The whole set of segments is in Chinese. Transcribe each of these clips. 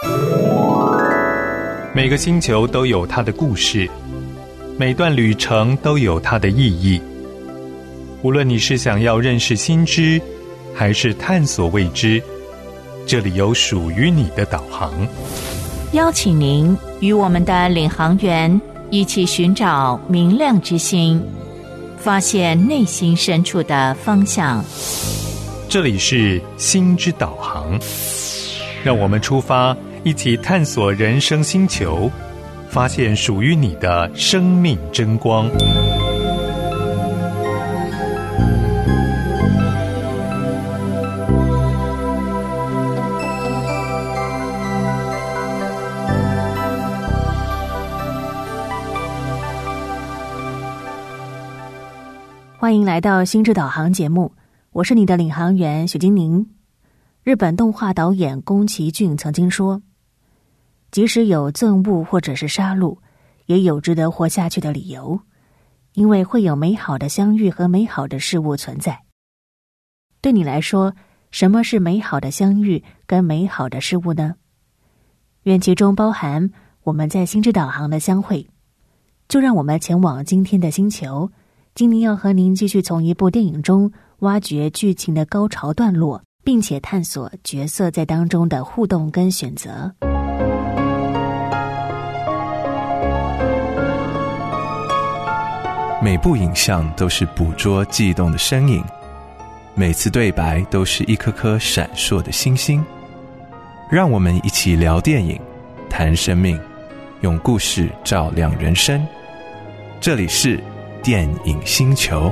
每个星球都有它的故事，每段旅程都有它的意义。无论你是想要认识新知，还是探索未知，这里有属于你的导航。 邀请您与我们的领航员一起寻找明亮之星，发现内心深处的方向。 这里是心之导航，让我们出发，一起探索人生星球，发现属于你的生命真光。 欢迎来到心之导航节目，我是你的领航员许金宁。日本动画导演宫崎骏曾经说，即使有憎恶或者是杀戮，也有值得活下去的理由，因为会有美好的相遇和美好的事物存在。对你来说，什么是美好的相遇跟美好的事物呢？愿其中包含我们在心之导航的相会。就让我们前往今天的星球，今天要和您继续从一部电影中挖掘剧情的高潮段落，并且探索角色在当中的互动跟选择。 每部影像都是捕捉悸动的身影，每次对白都是一颗颗闪烁的星星。让我们一起聊电影，谈生命，用故事照亮人生。这里是电影星球。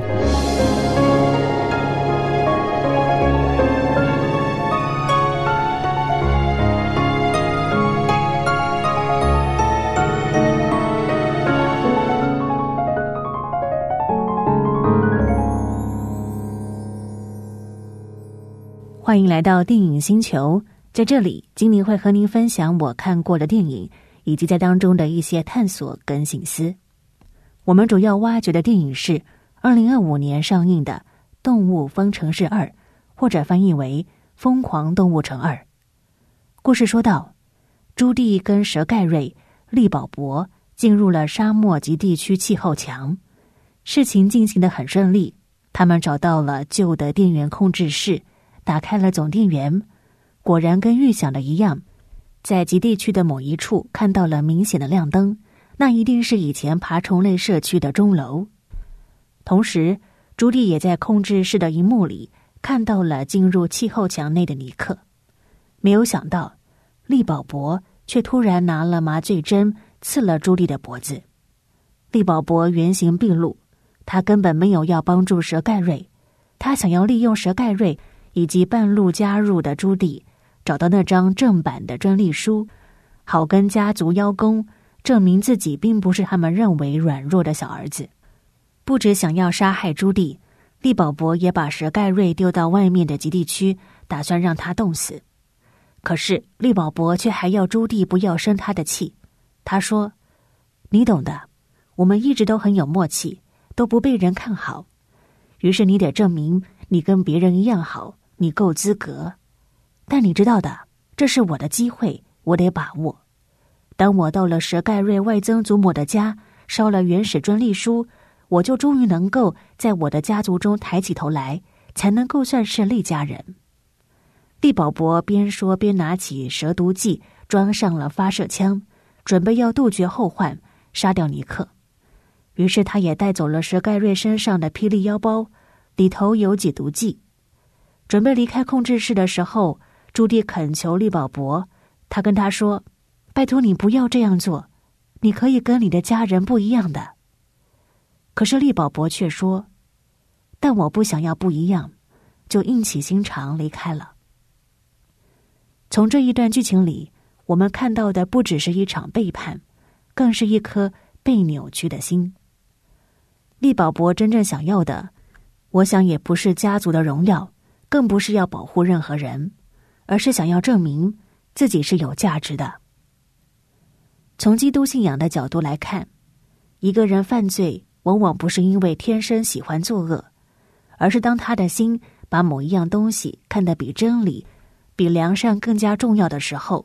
欢迎来到电影星球，在这里金宁会和您分享我看过的电影，以及在当中的一些探索跟省思。我们主要挖掘的电影是2025年上映的《动物方程式2》，或者翻译为《疯狂动物城2》。故事说到，朱棣跟佘盖瑞、利宝伯进入了沙漠极地区气候墙，事情进行得很顺利。他们找到了旧的电源控制室，打开了总电源，果然跟预想的一样，在极地区的某一处看到了明显的亮灯，那一定是以前爬虫类社区的钟楼。同时，朱棣也在控制室的荧幕里看到了进入气候墙内的尼克。没有想到，利宝伯却突然拿了麻醉针刺了朱棣的脖子。利宝伯原形毕露，他根本没有要帮助佘盖瑞，他想要利用佘盖瑞以及半路加入的朱棣找到那张正版的专利书，好跟家族邀功，证明自己并不是他们认为软弱的小儿子。不只想要杀害朱棣，利宝伯也把佘盖瑞丢到外面的极地区，打算让他冻死。可是利宝伯却还要朱棣不要生他的气。他说，你懂的，我们一直都很有默契，都不被人看好，于是你得证明你跟别人一样好，你够资格。但你知道的，这是我的机会，我得把握。当我到了佘盖瑞外曾祖母的家，烧了原始专利书，我就终于能够在我的家族中抬起头来，才能够算是利家人。利宝伯边说边拿起蛇毒剂，装上了发射枪，准备要杜绝后患，杀掉尼克。于是他也带走了佘盖瑞身上的霹雳腰包，里头有解毒剂。准备离开控制室的时候，朱棣恳求利宝伯，他跟他说，拜托你不要这样做，你可以跟你的家人不一样的。可是利宝伯却说，但我不想要不一样，就硬起心肠离开了。从这一段剧情里，我们看到的不只是一场背叛，更是一颗被扭曲的心。利宝伯真正想要的，我想也不是家族的荣耀，更不是要保护任何人，而是想要证明自己是有价值的。从基督信仰的角度来看，一个人犯罪往往不是因为天生喜欢作恶，而是当他的心把某一样东西看得比真理、比良善更加重要的时候，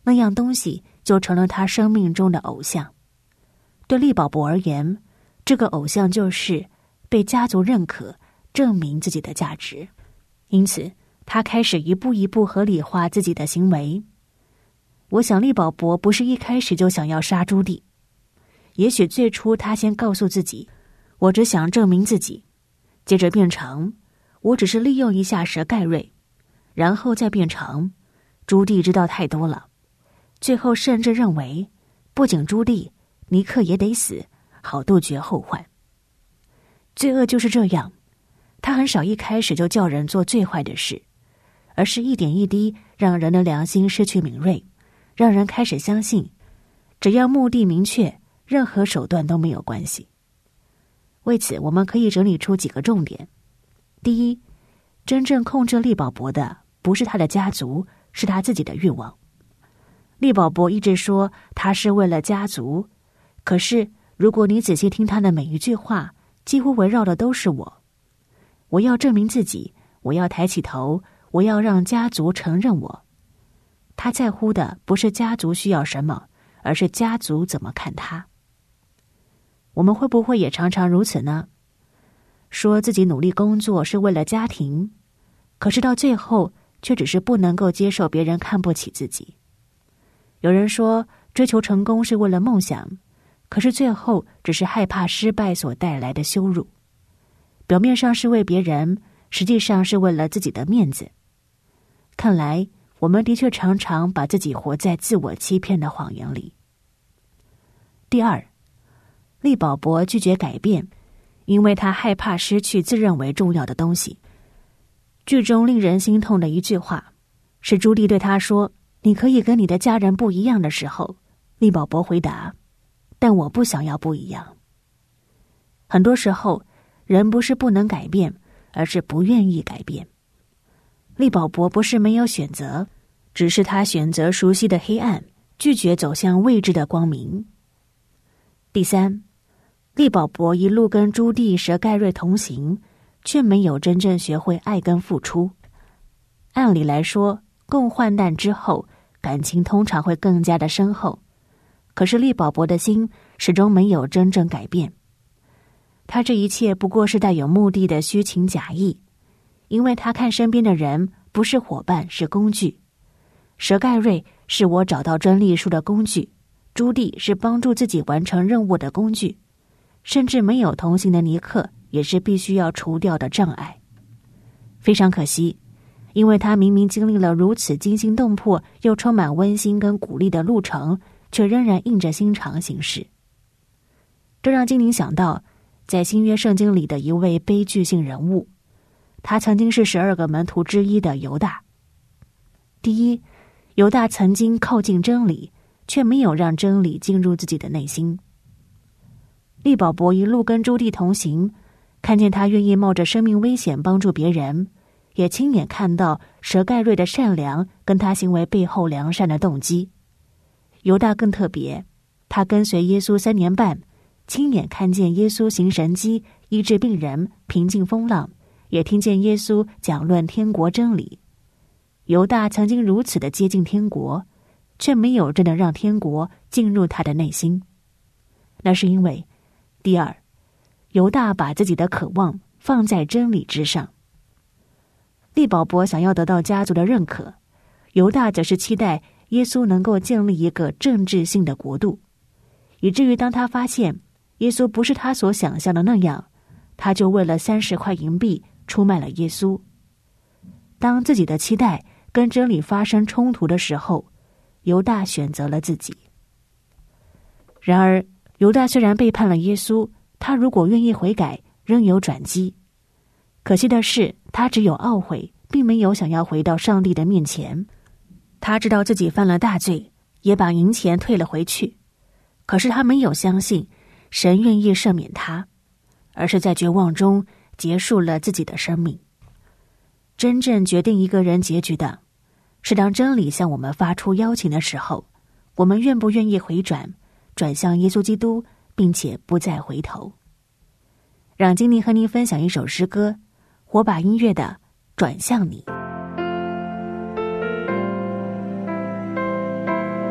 那样东西就成了他生命中的偶像。对利宝伯而言，这个偶像就是被家族认可，证明自己的价值。因此他开始一步一步合理化自己的行为。我想利宝伯不是一开始就想要杀朱棣，也许最初他先告诉自己，我只想证明自己，接着变成我只是利用一下佘盖瑞，然后再变成朱棣知道太多了，最后甚至认为不仅朱棣，尼克也得死，好杜绝后患。罪恶就是这样，他很少一开始就叫人做最坏的事，而是一点一滴让人的良心失去敏锐，让人开始相信只要目的明确，任何手段都没有关系。为此我们可以整理出几个重点。第一，真正控制利宝伯的不是他的家族，是他自己的欲望。利宝伯一直说他是为了家族，可是如果你仔细听他的每一句话，几乎围绕的都是我要证明自己，我要抬起头，我要让家族承认我。他在乎的不是家族需要什么，而是家族怎么看他。我们会不会也常常如此呢？说自己努力工作是为了家庭，可是到最后却只是不能够接受别人看不起自己。有人说追求成功是为了梦想，可是最后只是害怕失败所带来的羞辱。表面上是为别人，实际上是为了自己的面子。看来我们的确常常把自己活在自我欺骗的谎言里。第二，利宝伯拒绝改变，因为他害怕失去自认为重要的东西。剧中令人心痛的一句话是朱棣对他说，你可以跟你的家人不一样的时候，利宝伯回答，但我不想要不一样。很多时候人不是不能改变，而是不愿意改变。利宝伯不是没有选择，只是他选择熟悉的黑暗，拒绝走向未知的光明。第三，利宝伯一路跟朱棣、佘盖瑞同行，却没有真正学会爱跟付出。按理来说，共患难之后，感情通常会更加的深厚，可是利宝伯的心始终没有真正改变。他这一切不过是带有目的的虚情假意，因为他看身边的人不是伙伴，是工具。佘盖瑞是我找到真理树的工具，朱棣是帮助自己完成任务的工具，甚至没有同行的尼克也是必须要除掉的障碍。非常可惜，因为他明明经历了如此惊心动魄又充满温馨跟鼓励的路程，却仍然硬着心肠行事。这让精灵想到在新约圣经里的一位悲剧性人物，他曾经是12个门徒之一的犹大。第一，犹大曾经靠近真理，却没有让真理进入自己的内心。利宝伯一路跟朱棣同行，看见他愿意冒着生命危险帮助别人，也亲眼看到佘盖瑞的善良跟他行为背后良善的动机。犹大更特别，他跟随耶稣3年半，亲眼看见耶稣行神迹，医治病人，平静风浪，也听见耶稣讲论天国真理。犹大曾经如此的接近天国，却没有真的让天国进入他的内心。那是因为，第二，犹大把自己的渴望放在真理之上。利宝伯想要得到家族的认可，犹大则是期待耶稣能够建立一个政治性的国度，以至于当他发现耶稣不是他所想象的那样，他就为了30块银币出卖了耶稣。当自己的期待跟真理发生冲突的时候，犹大选择了自己。然而犹大虽然背叛了耶稣，他如果愿意悔改，仍有转机。可惜的是，他只有懊悔，并没有想要回到上帝的面前。他知道自己犯了大罪，也把银钱退了回去，可是他没有相信神愿意赦免他，而是在绝望中结束了自己的生命。真正决定一个人结局的，是当真理向我们发出邀请的时候，我们愿不愿意回转，转向耶稣基督，并且不再回头。让精灵和您分享一首诗歌，火把音乐的《转向你》。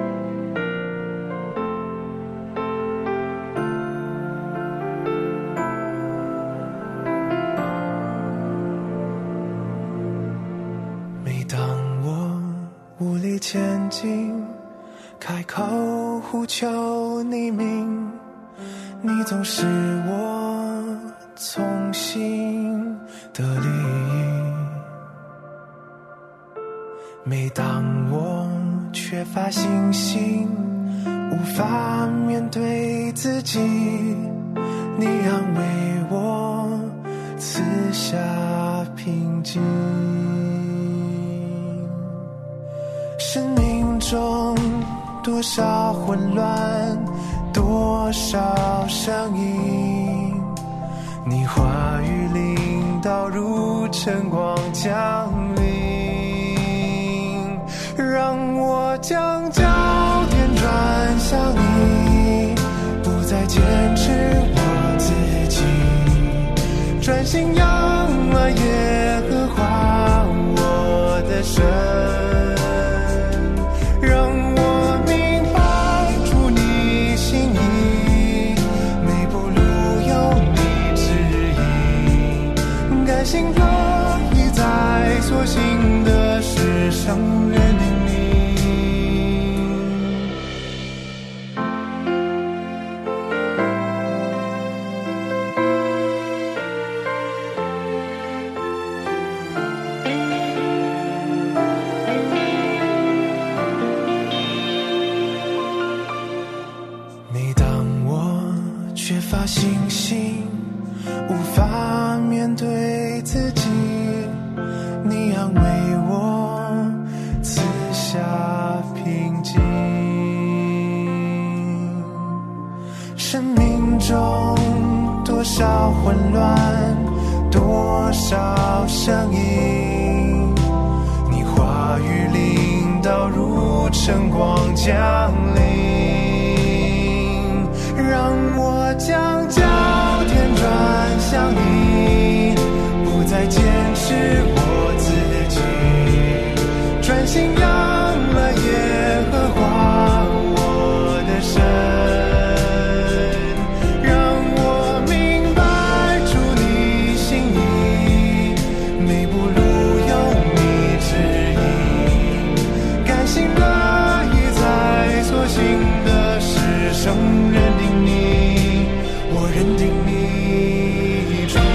无力前进，开口呼求你名，你总是我从心的利益。每当我缺乏信心，无法面对自己，你安慰我，赐下平静。生命中多少混乱，多少声音，你话语领导如晨光降临，让我将焦点转向你，不再坚持我自己，专心仰望耶和华我的神，让我明白出你心意，每步路有你指引，甘心乐意在所行的事上认定你。每当我缺乏信心，无法面对自己，你安慰我，赐下平静。生命中多少混乱，多少声音，你话语领导如晨光降临，让我将焦点转向你，不再坚持我自己，专心仰了耶和华我的神，让我明白出你心意，每步路有你指引，甘心乐意在所行的事上认定你，我认定你主。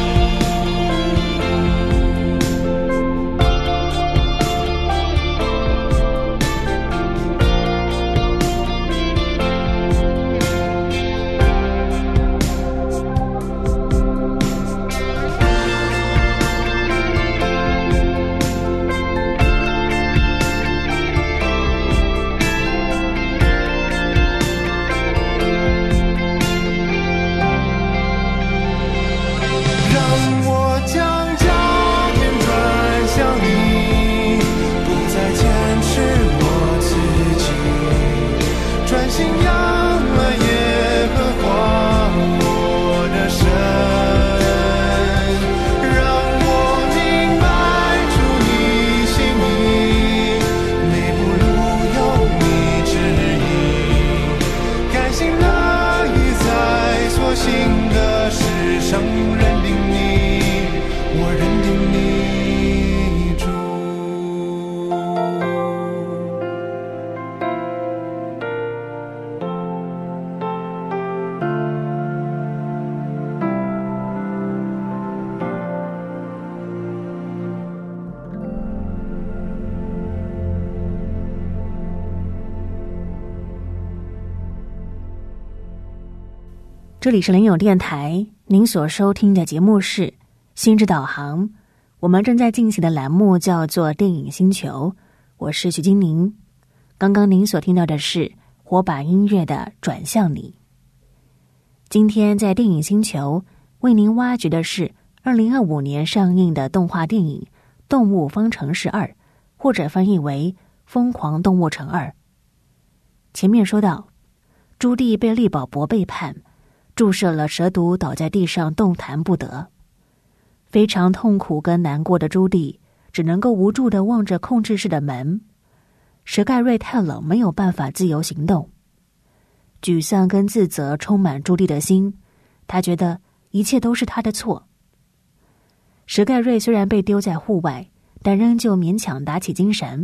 这里是灵友电台，您所收听的节目是心智导航，我们正在进行的栏目叫做电影星球，我是徐金宁。刚刚您所听到的是火把音乐的转向你。今天在电影星球为您挖掘的是2025年上映的动画电影《动物方程式2》，或者翻译为《疯狂动物城2》。前面说到，朱棣被利宝伯背叛，注射了蛇毒，倒在地上动弹不得。非常痛苦跟难过的朱棣只能够无助地望着控制室的门。佘盖瑞太冷，没有办法自由行动。沮丧跟自责充满朱棣的心，他觉得一切都是他的错。佘盖瑞虽然被丢在户外，但仍旧勉强打起精神，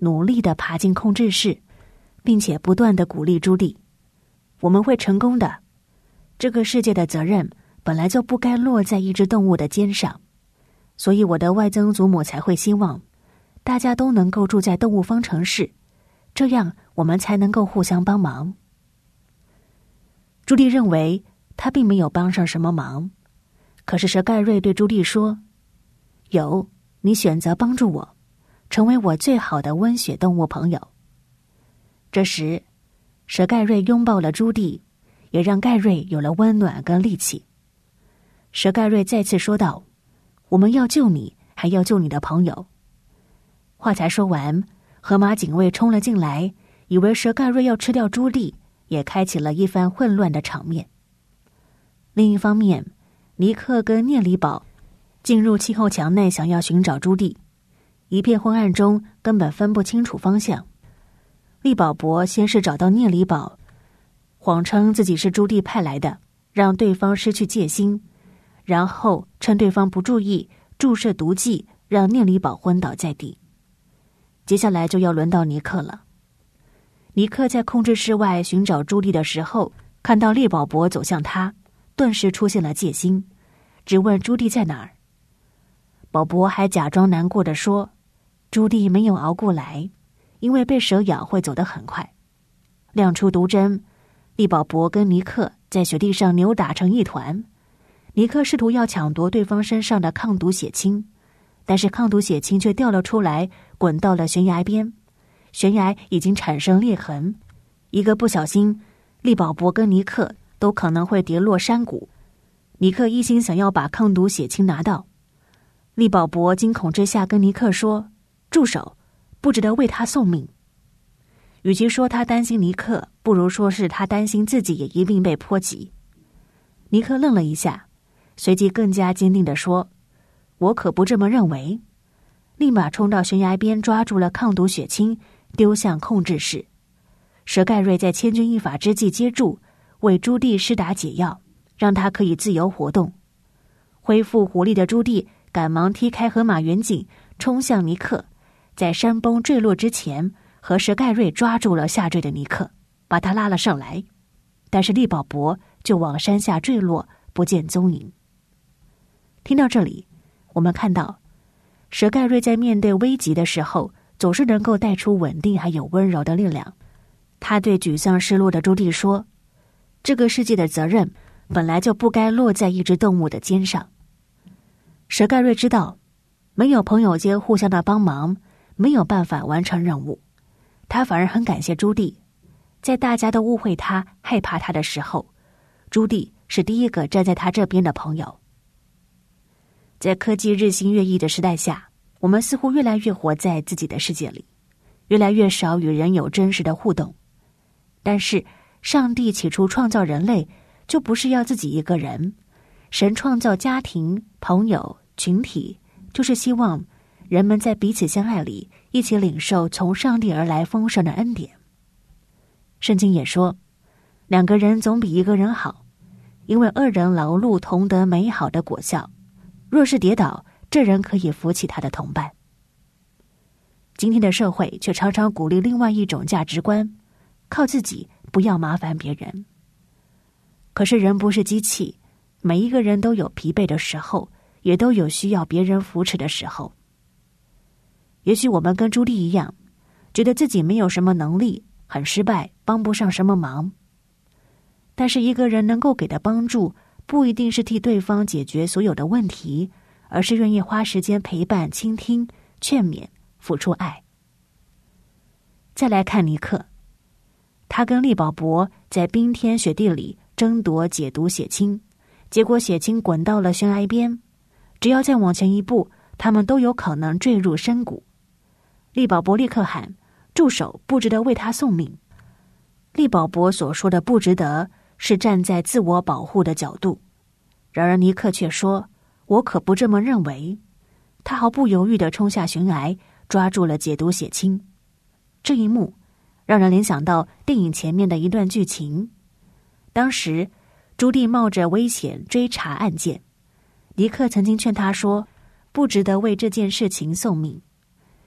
努力地爬进控制室，并且不断地鼓励朱棣：我们会成功的。这个世界的责任本来就不该落在一只动物的肩上，所以我的外曾祖母才会希望大家都能够住在动物方程式，这样我们才能够互相帮忙。朱棣认为他并没有帮上什么忙，可是佘盖瑞对朱棣说：有，你选择帮助我，成为我最好的温血动物朋友。这时佘盖瑞拥抱了朱棣，也让盖瑞有了温暖跟力气。佘盖瑞再次说道：我们要救你，还要救你的朋友。话才说完，河马警卫冲了进来，以为佘盖瑞要吃掉朱棣，也开启了一番混乱的场面。另一方面，尼克跟聂里宝进入气候墙内，想要寻找朱棣。一片昏暗中根本分不清楚方向。利宝伯先是找到聂里宝，谎称自己是朱棣派来的，让对方失去戒心，然后趁对方不注意注射毒剂，让聂里宝昏倒在地。接下来就要轮到尼克了。尼克在控制室外寻找朱棣的时候，看到利宝伯走向他，顿时出现了戒心，只问朱棣在哪儿。宝伯还假装难过地说，朱棣没有熬过来，因为被蛇咬会走得很快。亮出毒针，利宝伯跟尼克在雪地上扭打成一团。尼克试图要抢夺对方身上的抗毒血清，但是抗毒血清却掉了出来，滚到了悬崖边。悬崖已经产生裂痕，一个不小心，利宝伯跟尼克都可能会跌落山谷。尼克一心想要把抗毒血清拿到，利宝伯惊恐之下跟尼克说：住手，不值得为他送命。与其说他担心尼克，不如说是他担心自己也一并被波及。尼克愣了一下，随即更加坚定地说：我可不这么认为。立马冲到悬崖边，抓住了抗毒血清，丢向控制室。佘盖瑞在千钧一发之际接住，为朱棣施打解药，让他可以自由活动。恢复活力的朱棣赶忙踢开河马远景，冲向尼克，在山崩坠落之前，和佘盖瑞抓住了下坠的尼克，把他拉了上来。但是利宝伯就往山下坠落，不见踪影。听到这里，我们看到佘盖瑞在面对危急的时候，总是能够带出稳定还有温柔的力量。他对沮丧失落的朱棣说：这个世界的责任本来就不该落在一只动物的肩上。佘盖瑞知道，没有朋友间互相的帮忙，没有办法完成任务。他反而很感谢朱棣，在大家都误会他、害怕他的时候，朱棣是第一个站在他这边的朋友。在科技日新月异的时代下，我们似乎越来越活在自己的世界里，越来越少与人有真实的互动。但是上帝起初创造人类，就不是要自己一个人。神创造家庭、朋友、群体，就是希望人们在彼此相爱里，一起领受从上帝而来丰盛的恩典。圣经也说，两个人总比一个人好，因为二人劳碌同得美好的果效。若是跌倒，这人可以扶起他的同伴。今天的社会却常常鼓励另外一种价值观，靠自己，不要麻烦别人。可是人不是机器，每一个人都有疲惫的时候，也都有需要别人扶持的时候。也许我们跟朱棣一样，觉得自己没有什么能力，很失败，帮不上什么忙。但是一个人能够给的帮助，不一定是替对方解决所有的问题，而是愿意花时间陪伴、倾听、劝勉、付出爱。再来看尼克，他跟利宝伯在冰天雪地里争夺解毒血清，结果血清滚到了悬崖边，只要再往前一步，他们都有可能坠入深谷。利宝伯立刻喊：住手，不值得为他送命。利宝伯所说的不值得，是站在自我保护的角度，然而尼克却说：我可不这么认为。他毫不犹豫地冲下悬崖，抓住了解毒血清。这一幕让人联想到电影前面的一段剧情。当时朱棣冒着危险追查案件，尼克曾经劝他说，不值得为这件事情送命。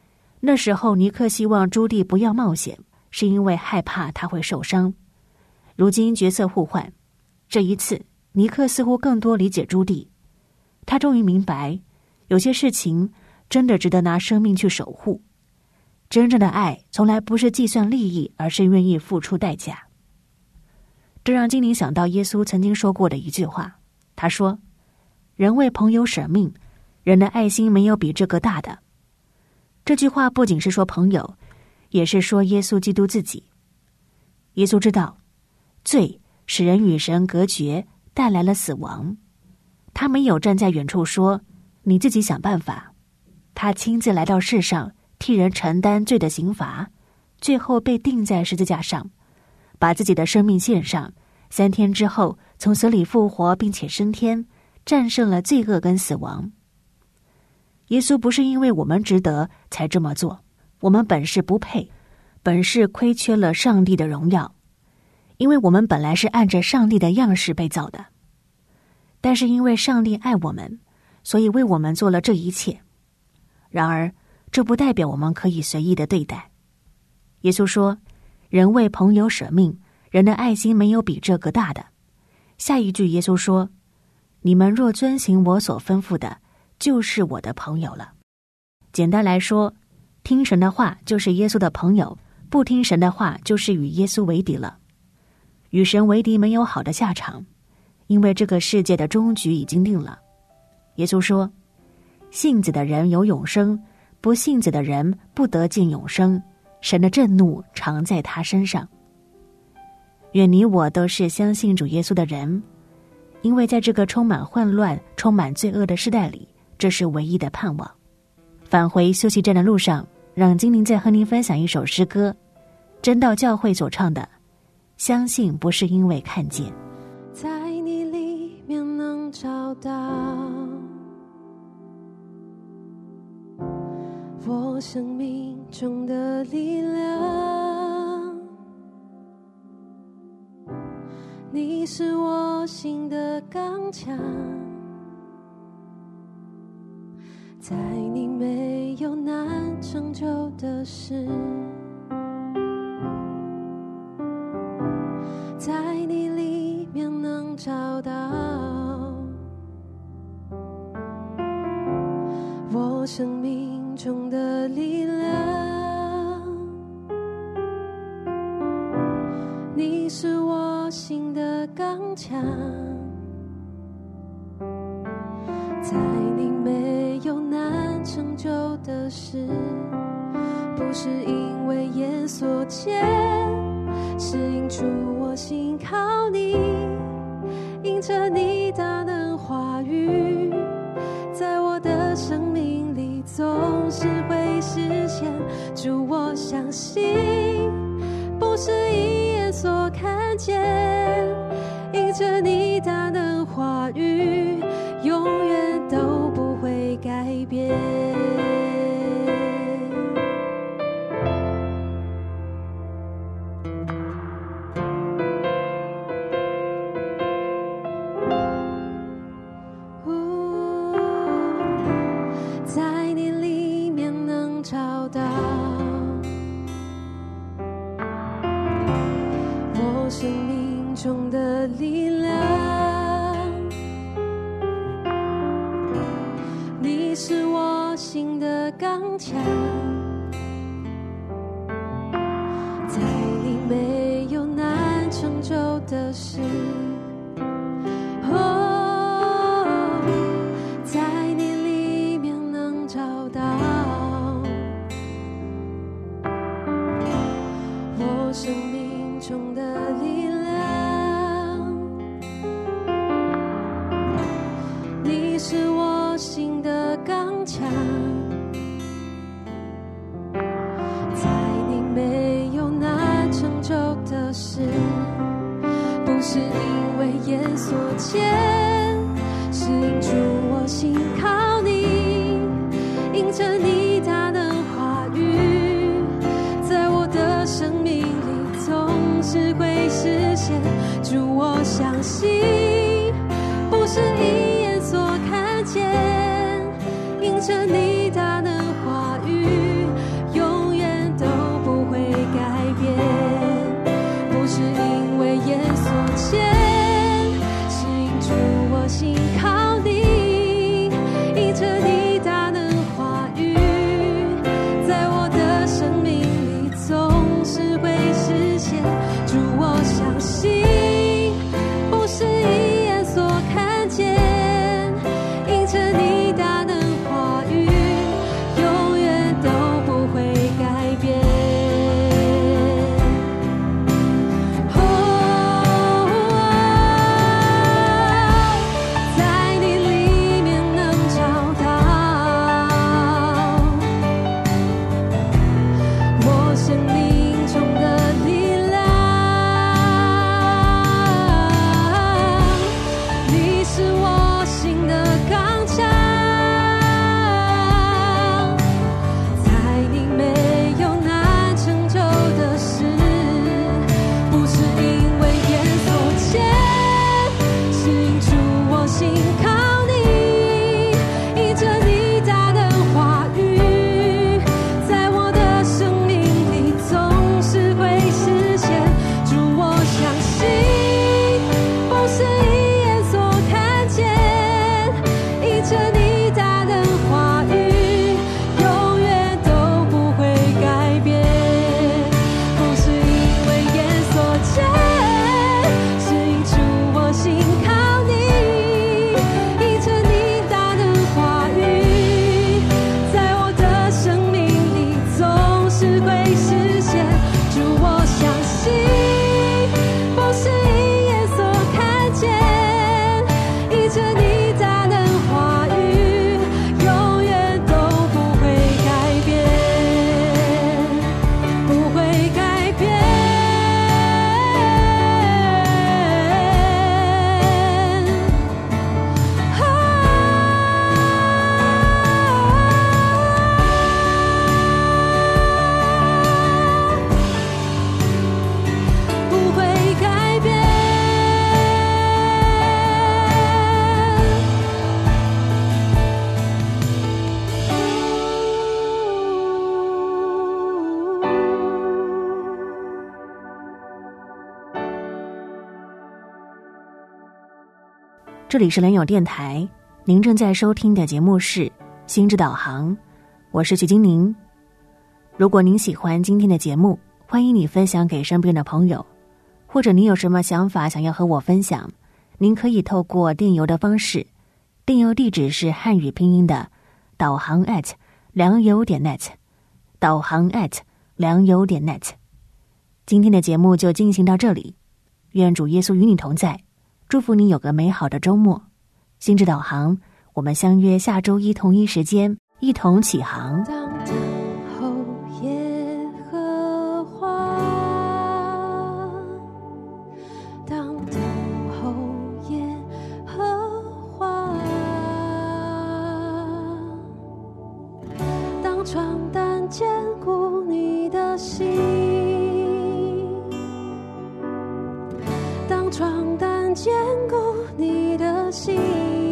那时候尼克希望朱棣不要冒险，是因为害怕他会受伤。如今角色互换，这一次尼克似乎更多理解朱棣，他终于明白，有些事情真的值得拿生命去守护。真正的爱从来不是计算利益，而是愿意付出代价。这让精灵想到耶稣曾经说过的一句话，他说：人为朋友舍命，人的爱心没有比这个大的。这句话不仅是说朋友，也是说耶稣基督自己。耶稣知道罪使人与神隔绝，带来了死亡。他没有站在远处说你自己想办法，他亲自来到世上，替人承担罪的刑罚，最后被钉在十字架上，把自己的生命献上，3天之后从死里复活，并且升天，战胜了罪恶跟死亡。耶稣不是因为我们值得才这么做，我们本是不配，本是亏缺了上帝的荣耀，因为我们本来是按着上帝的样式被造的。但是因为上帝爱我们，所以为我们做了这一切。然而这不代表我们可以随意的对待。耶稣说，人为朋友舍命，人的爱心没有比这个大的。下一句耶稣说，你们若遵行我所吩咐的，就是我的朋友了。简单来说，听神的话就是耶稣的朋友，不听神的话就是与耶稣为敌了。与神为敌没有好的下场，因为这个世界的终局已经定了。耶稣说，信子的人有永生，不信子的人不得见永生，神的震怒常在他身上。愿你我都是相信主耶稣的人，因为在这个充满混乱、充满罪恶的时代里，这是唯一的盼望。返回休息站的路上，让精灵再和您分享一首诗歌，真道教会所唱的《相信不是因为看见》。 在你里面能找到我生命中的力量，你是我心的刚强，在你没有难成就的事，在你里面能找到我生命中的力量，你是我心的刚强，在你没有难成就的事，不是因为眼所见，是因主我心靠你，因着你大能话语，在我的生命里总是会实现。主我相信，不是一眼所看见，因着你大能话语，永远都不会改变。在你里面能找到我生命中的力量，你是我心的刚强，在你没有难成就的事，在你里面能找到我生命中的力量，你是我心的刚强，在你没有难成就的事，不是因为眼所见，是因主我心靠你，因着你大能话语，在我的生命里总是会实现。主我相信，不是一眼所看见，因着你大能话语，永这里是联友电台，您正在收听的节目是心之导航，我是徐金宁。如果您喜欢今天的节目，欢迎你分享给身边的朋友，或者你有什么想法想要和我分享，您可以透过电邮的方式，电邮地址是汉语拼音的导航@良友.net， 导航@良友.net。 今天的节目就进行到这里，愿主耶稣与你同在，祝福你有个美好的周末。心之导航，我们相约下周一同一时间一同起航。 当等候耶和华，当等候耶和华，当床单坚固你的心，当床单坚固你的心。